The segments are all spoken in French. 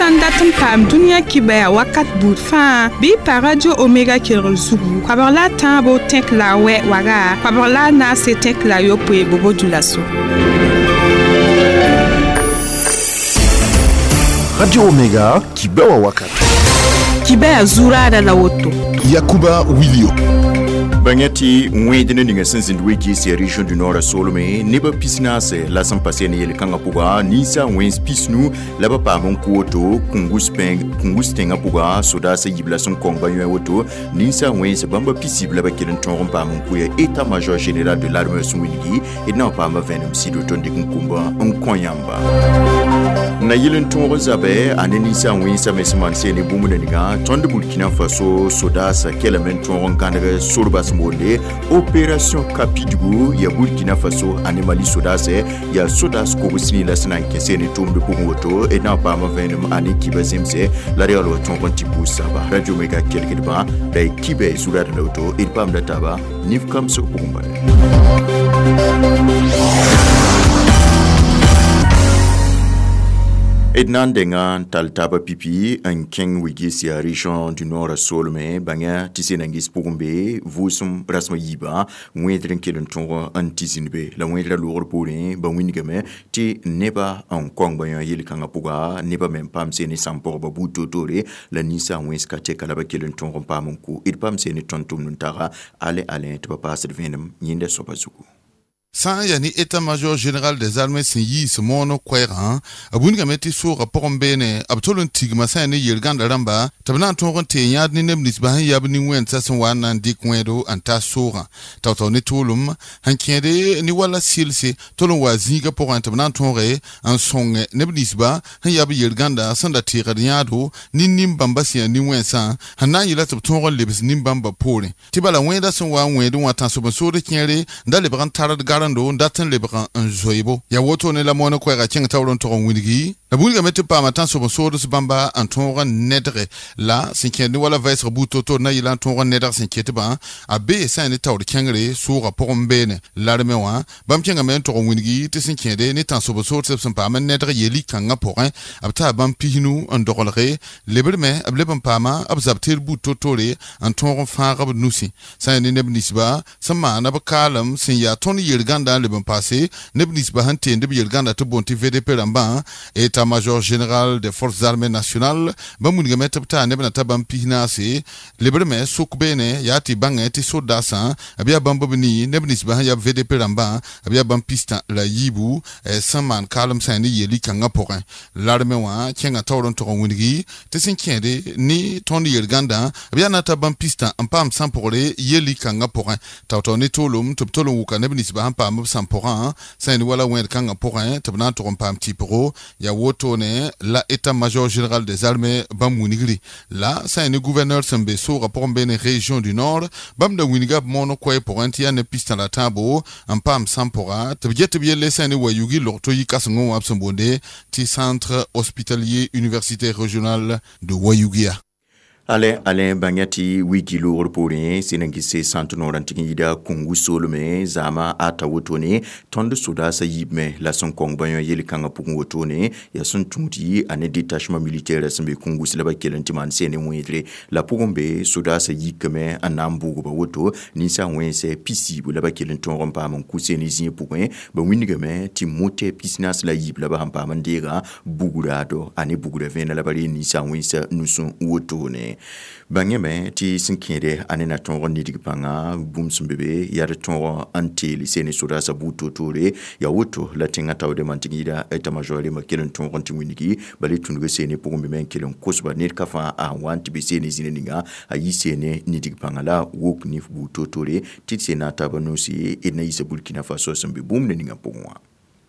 san dat n paam dũniyã kibɛya wakat buud fãa bɩ pa radio omega kelgr zugu koabg la a tãabo tẽk la a wɛ waga koabg la a naase tẽk la a yopoe bobodu la so. Radio Omega kibɛwa wakat kibɛya zuraada la woto Yakuba Wilio Bangati Wedine ninga sensin wiki si région du Nord Solomé neba pisnas la san passé ni kanga puga nisa wens pisnu laba pa mon kuoto kungus tenga puga soda se yiblason kongba yo woto nisa wens bamba pisible ba kilen ton pa mon kuya état major général de l'armée Swingi et non pas ma venom si do ton de kumba on konyamba na yilen ton rozabe anenisa wens mesman se ne bumu ninga ton de Burkina Faso soda sa kelemen ton kanaga surba Monde, opération Capidugo, ya Burkina Faso, Animali Sodase, ya Sodas Kobusini la Sana Kensene Tom de Pomoto, et n'a pas ma venom Annie Kibazemse, la Realo Tongontipu Saba, Radio Mega Kelkeba, Dai Kibe Zura de l'auto, et Pam de Taba, Nifkam so Pumba. Ednan dengan tal taba pipi en keng wigi a région du Nord Solomé banya tisenangis pugumbe vusum rasma yiba mwedren kelen tongo an tisinbe la mwedra lour pourin ba winigame ti neba en kong banya yel kanga puga neba même pam seni sampor ba butotore la nisa wenska te kala ba kelen tongo pamunku il pam seni tontum nuntara ale to papa servenum nyinde sobazuku. Sans yani état-major général des armées sinyi se mono kwairan abuni gameti so rapport mbene abtolon tigma sa ne yelganda ramba tabna tongon te yad ni nebnis ba yab ni wen sa son wana dikwedo anta sora tawto ni tulum hankede ni wala silse tolon waziga pour tabna tonre en song nebnis ba yab yelganda sanda tira yado ni nimbamba si ni wen sa hanan yila tongon lebis nimbamba pole tibala wenda son wa wedo watan so so de kyere ndale bran tarad garando daten lebran un zoibo ya woto ne la mono kwera king tawron to winigi la bulga mette pa matan so so de bamba en tonra nedre la sinkeni wala vice rebuto to na yila tonra nedre sinkete ba abe sa ne tawr kengre so rapport mbene l'armée wa bam kinga men to winigi te sinkede ne tan so so de pa man nedre yeli kanga porin abta bam pihinu en dorolre lebreme ablebam pa ma abzabtir buto tore en tonra fa rab nusi sa ne nebnisba sama na bakalam sin ya ton yelganda le bon passé nebnis bahante ndeb yelganda to bonti VDP ramba état-major général des forces armées nationales bamun gamet tabta nebna tabam pihna se lebreme sukbene yati bange ti sodasa abia bambobni nebnis bah ya VDP ramba abia bampista la yibu saman kalam sani yeli kanga porin l'armée wa kenga tawron to wingi te sinkende ni ton yelganda abia na tabam pista ampam sampore yeli kanga porin tawtoni tolum tolum wuka nebnis bah pa mab samporan sain wala wen kanga porin tabna to pam tipro ya woto ne la état-major général des armées bamunigri la sain gouverneur sembe so rapport ben région du nord bam da winiga mono koy porinti ya ne pista la tabo en pam sampora tabjet bien les sain wayugi lorto yikasango absambonde ti centre hospitalier universitaire régional de Wayugia. Alain Bangati wiki lour pourin sinangise santono rantingida kungu solome zama ata wotone tonde soda sa yibme la son kong banyo yeli kanga pungu wotone ya son tunti ane détachement militaire sembe kungu silaba kelentiman sene mwedre la pugombe soda sa yikme anambugo ba woto nisa wense pisibu laba kelenton rompa mon kuseni zinye pourin ba winigame ti mote pisnas la yib laba hampa mandira bugurado ane bugura vena laba nisa wense nusun wotone bangeme ti sinkede anena tongo nidigpanga bumsumbebe yar tongo antili sene soda sa buto tore ya woto la tinga tawde mantingida eta majori makelen tongo tingwinigi bali tunduge sene pogombe men kelen kosba net kafa a wanti be sene zineninga ayi sene nidigpanga la wok ni buto tore ti sena tabanusi ina isa Burkina Faso sembe bum neninga pogwa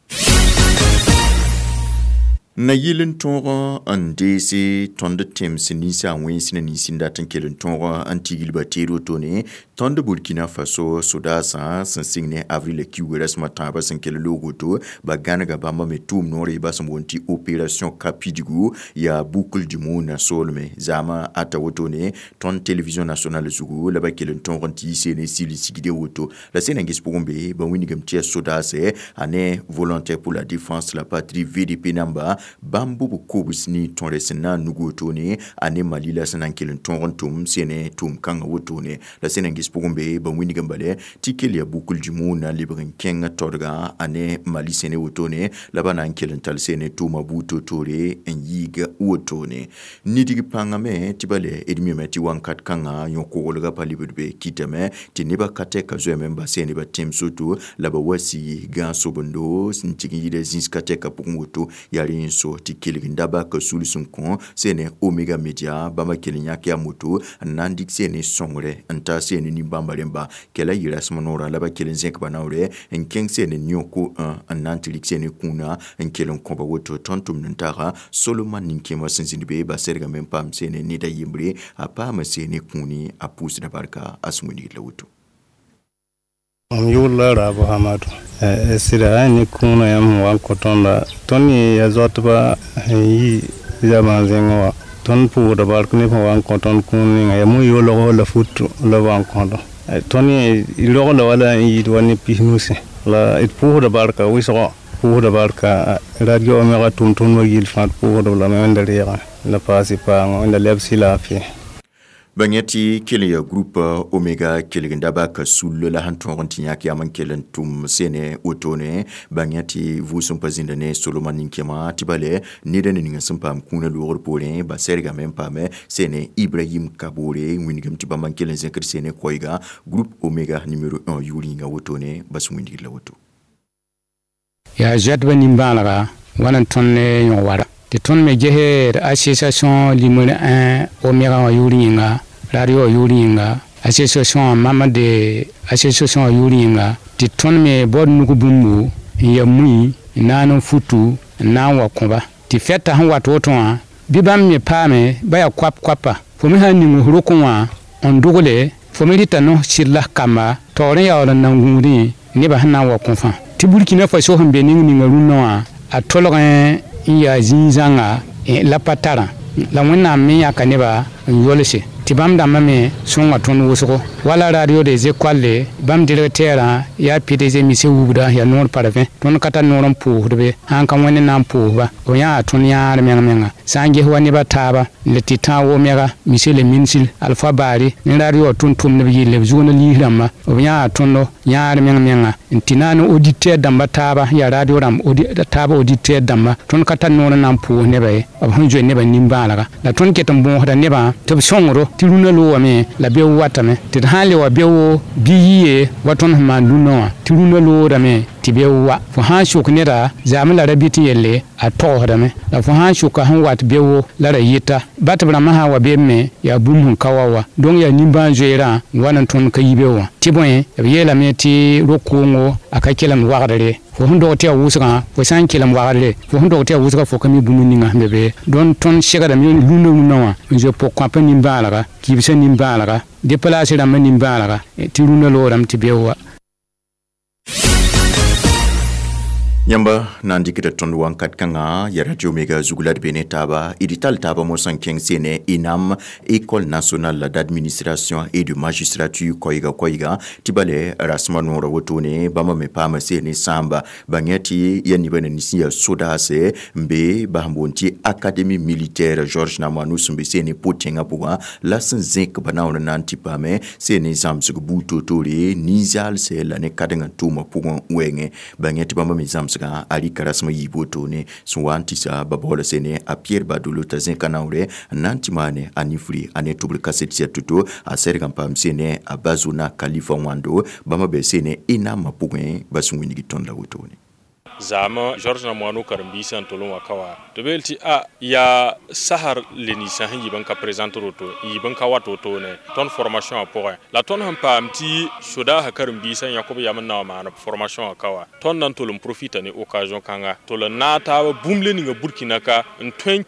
na yilin tonga an desi tonda tem sinisa wen sinani sinda tan kelen tonga antigil batero tone Ton de Burkina Faso soda san signe avril ki wera ce matin ba san kele logoto ba ganaga ba ma metum nore ba san wonti opération Capidigo ya boucle du monde solme zama ata wotone ton télévision nationale zugu la ba kele ton ronti sene sili sigide woto la sene ngis pogombe ba winigam tia soda se ane volontaire pour la défense la patrie VDP namba bambu bukobusni ton resena nugotone ane malila sanan kele ton rontum sene tum kanga wotone la sene ngis pogombe ba wini gambale tikeli ya bukul jumu na librin kenga torga ane mali sene wotone labana ankelen tal sene tuma buto tore enyiga wotone nidigi pangame tibale edmi meti wankat kanga yonko wolga palibebe kitame tiniba kate kazo memba sene ba tim soto laba wasi ga sobondo sintigi de zinskate kapungoto yarinso tikeli ndaba ka solution kon sene Omega Media bama kelenya ke moto nandik sene songre anta sene ni bambalemba kela yira smanora laba kelen zenk banaure en kengse ne nyoko an nantilik sene kuna en kelen komba woto tontum ntara Solomon ninkema senzinbe ba serga mempa msene nida yimbre apa masene kuni apus da barka asmuni lawuto Yula Rabu Hamadu. Sida ni kuna ya mwakotonda. Toni ya zotba yi zamanzengo. Ton pu da barkuni pa wankoton kuni ya mu yolo la futu la wankondo. Toni yolo la wala yi dwani pihnuse. La it pu da barka wiso pu da barka radio Omega tuntun magil fat pu da la mendariya. La pasi pa nda lebsi lafi. Banyati kele ya groupe Omega kele ndaba ka sul la hanton rontinya ki aman kelen tum sene otone banyati vous sont pas indane Solomon Ninkema tibale ni dene ninga sampa mkuna luor pole ba serga mempa me sene Ibrahim Kabore winigam tiba man kelen zenkri sene koiga groupe Omega numéro 1 yulinga otone bas windig la oto ya jetba nimbalaga wanan tonne yowara de ton me jehe association limone 1 Omega yulinga radio yuringa association mama de association yuringa ti ton me bod nuku bumbu ya mui nanu futu na wa koba ti feta han wato to bibam me pame baya kwapa fo mi han ni huru kunwa on dugule fo mi litano sirla kama tore ya wala nanguri ne ba han wa konfa ti Burkina Faso hambe ni ngarunwa a tologan ya zinzanga la patara la wona me ya kaneba yolese tibam da mame songa ton woso wala radio des écoles bam directeur ya PDG mise wubuda ya nor parfait ton kata noron puhbe han kan woni nan puhba o ya ton ya menga sange woni bataba le titan wo mega mise le minsil alpha bari ni radio ton tum ne bi le zona li ramma o ya ton no ya menga tinano auditeur damba taba ya radio ram taba auditeur damba ton kata noron nan puh ne be ab hunjo ne ba nimbala la ton ketam bon hoda ne ba to songro tiruna lo ame la be watame ti hali wa bewo biye waton ma luno tiruna lo dame ti be wa fo han shuk nera zamla rabiti yelle a to dame la fo han shuk han wat bewo la rayita batbra ma ha wa be me ya bumun kawawa don ya nimba jera wanan ton kayibewo ti boye yela me ti rokungo akakelam wagdare fo hundo te wusga fo san kelam wagdare fo hundo te wusga fo kami bumuninga bebe don ton shega da mi luno nuwa je po kwapa nimbalaga kibse nimbalaga déplacer la nimbalaga ti luno lo ram ti bewa Yamba nandikita tondu wankat kanga ya Radio Omega zugulad bene taba idital taba mosan keng sene inam École nationale d'administration et de magistrature koiga tibale rasman nora wotone bama me pama sene samba bangeti yani bene nisi ya sodase mbe bahambonti académie militaire Georges Namanou sumbe sene potenga puga lasin zinc banaona nanti pame sene zamsugo buto tore nizal se lane kadenga tuma puga wenge bangeti bama me zamsugo ali karasma yiboto ne suwantisa babola sene a Pierre Badolo tazen kanaure nantimane anifri ane tubul kasetia tuto a serga pam sene a bazuna Khalifa Wando bama be sene ina mapugwe basungwini gitonda wotone zama Georges Namanou karambisi antolon wakawa to belti a ya sahar leni sahin yiban ka présenter roto yiban ka wato to ne ton formation pour la ton hampa amti soda ha karambisi yakob yamanna ma na formation wakawa ton nan to profite ne occasion kanga to le nata bumle ni Burkina ka en 20 kit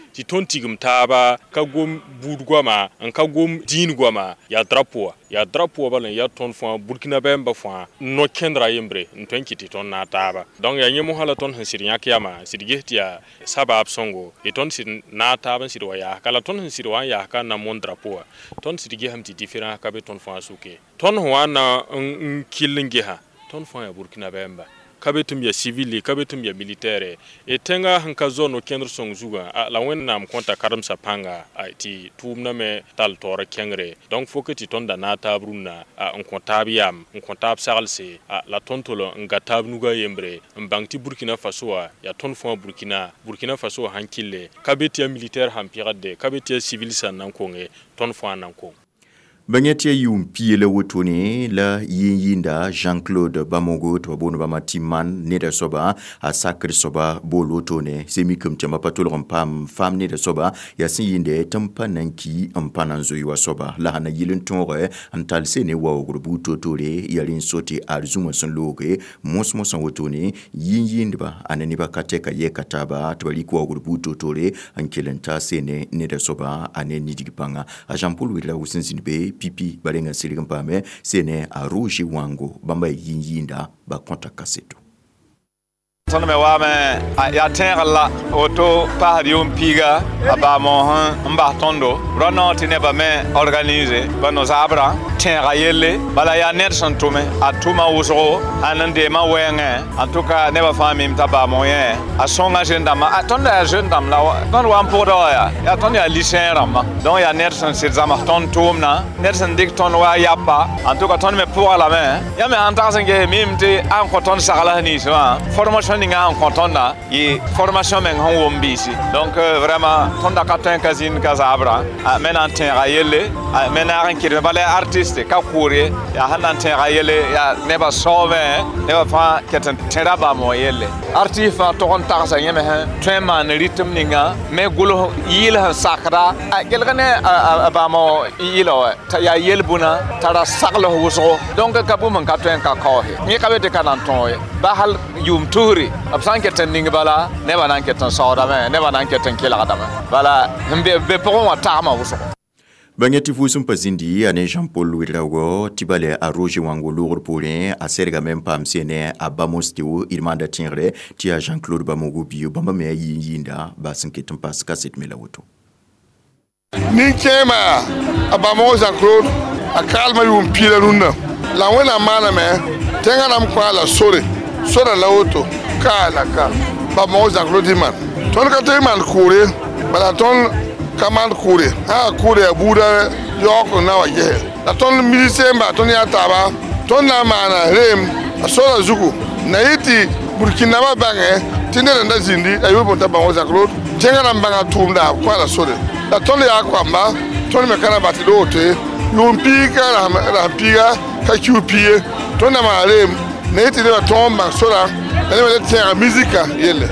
ti ton tigum taba ka gom bud goma an ka gom din goma ya drapo balan ya ton fo Burkina Bemba fo no kendra yembre nton kiti ton na taba donc ya nyemo hala ton hansirinya kiyama sidigehtia sabab songo e ton sin na taba sirwa ya kala ton sirwa ya ka na mon drapo ton sidige hamti different ka be ton fo suke ton wana killinge ha ton fo ya Burkina Bemba kabetum ya civil kabetum ya militaire etenga hanka zone kendro songzuga la wennam konta karam sapanga ti tumna me tal tora kengre donc faut que ti tonda na tabruna on kontabiam on kontab salse la tontolo ngatab nuga yembre mbangti Burkina Faso ya ton fond Burkina Faso hankille kabeti ya militaire hampirade kabeti ya civil sanan konge ton fond nan ko Banyatia yumpi le wotoni la yinda Jean-Claude Bamongo to bono bama timan neda soba a sacre soba bolotone semi kum tama patol pam fam neda soba ya yinde tampa nanki ampananzo yiwa soba la hana yilin tonre antal sene wa grubu totore yalin soti arzuma son loge mosmo son wotoni yinda anani ba kateka ye kataba tbali ko grubu totore ankelenta sene neda soba aneni digipanga a Jean-Paul Wila usinzinbe pipi balenga siligampame sene a Roger Wango bamba yinda ba konta kaseto Ton me wa me ya la auto parium piga aba mohan mba tondo rono tineba me organiser bano zabra tenra yelle bala ya net santome atuma usro anande ma wenge en tout cas neba fami mtaba moyen a son agenda ma atonda agenda la don wa mpodo ya ton ya lycée rama donc ya net san sir zama ton tomna net san dik ton wa yapa en tout cas ton me pour la main ya me antasange mimte an ko ton sagala ni so formation en contona et formation men hon bisi donc vraiment tonda katen kazin kazabra menan terayele menan kire bale artiste ka kure ya hanan terayele ya neba sove neba fa keten teraba moyele artifa to on tarsa yeme trema ne rythme ninga me gulo yil sakra gelgane abamo yilo ya yelbuna tara saklo wuso donc kabum katen ka ko ni kabete kananton ba hal yum turi sanke tending bala neba nan ketan sawda me neba nan ketan kila dama bala be pon wa tama wuso Bangeti fusum pazindi ane Jean-Paul Wirago tibale a Roger Wango lour pourin a serga même pam sene a bamosteo irmanda tinre tia Jean-Claude Bamongo bio bamba me yinda ba sanketan pas kaset melawoto Ni kema a Bamongo Jean-Claude a kalma yum pila runda la wena mana me tenga nam kwa la sore la auto kala ka Bamongo Jean-Claude man ton ka te man kure bala ton kaman kure ha kure buda yoko na waje la ton milisemba ton ya taba ton na mana rem asola zuku na yiti Burkina ba bange tinere nda zindi ayo bonta Bamongo Jean-Claude jenga na mbanga tumda kwa la sore la ton ya kwamba ton me kana batido te yumpika la piga ka kupie ton na ma rem na yiti de tomba sola ele va tirer musique yelle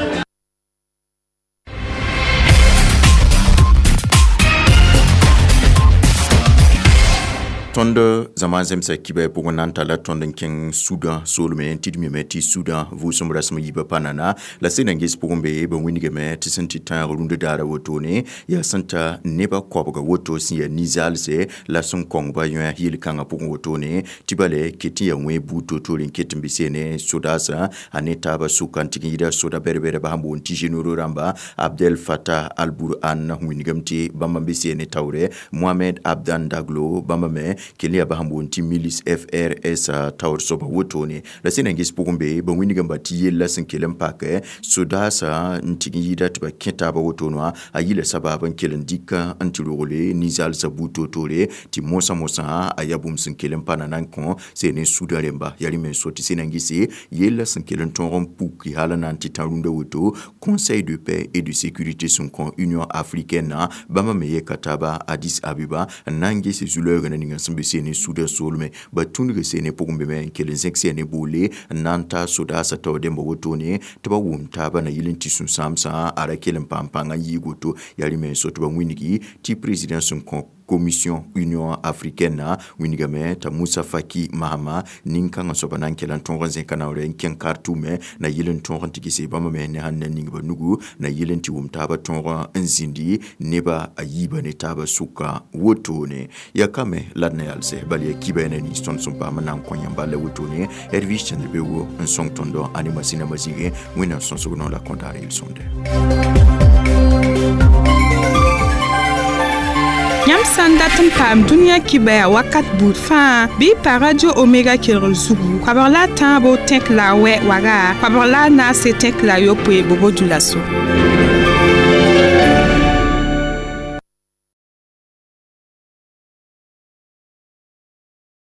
Tonde zamazem sa kibe pour nanta la tonde king Soudan solme tidmi meti Soudan vous sombra sama yiba panana la senangis pour mbe ba winige meti senti tan runde dara wotone ya santa neba koboga woto si ya nizal se la son kong ba yon hil kanga pour wotone tibale keti ya we buto to lin ketimbi sene sodasa aneta ba sukanti gida soda berbere ba hambo tijinuru ramba Abdel Fattah al-Burhan winigam bamba bisene tawre Mohamed Abdan Daglo bamba me Kelia Bahambunti Milis FRS Tower Soba Wotone, la Senangis Pugumbe, Bawinigambati, Lesson Killen Pake, Sodasa, Ntigida to Ketaba Wotonwa, Ayila Sababan Kilendika, Antilole, Nizal Sabuto Tore, Timosa Mosa, Ayabum Sankelen Pananankon, Sene Sudaremba, Yalimen Soti Senangisi, Yela Sankelen Toron Puki Halananti Tarunda Woto, Conseil de paix et de sécurité Sunkon, Union africaine, Bamameye Kataba, Addis Abeba, Nangis Zulurgan. Sene Soudan Solme, Batun Sene Pogumbe, Kelenzexene Bole, Nanta Soda Sato Dembo Wotone, Tabawum Taba na Yilenti Sun Samsa, Arakelen Pampanga Yigoto, Yalimen Soto Winigi, Ti President Sun Commission Union Africaine winigame ta Moussa Faki Mahama ninka sobanan kelan tongan zenkanaure ken kartume na yilen tongan tikisi bama me ne hanne ningba nugu na yilen ti wumtaba tongan nzindi neba ayiba ne taba suka wotone yakame ladna yalse bali kibene ni ston sumpa manan kwanyamba le wotone Hervis Chandbewo un song tondo animasina mazige wina son segundo la contare il sonde Yam sandatum pam dunia kibaya wakat bout fa bi radio Omega Kirol Zugu kwabarla tambo tek la we waga kwabarla na se tek la yo poe bobo du lasso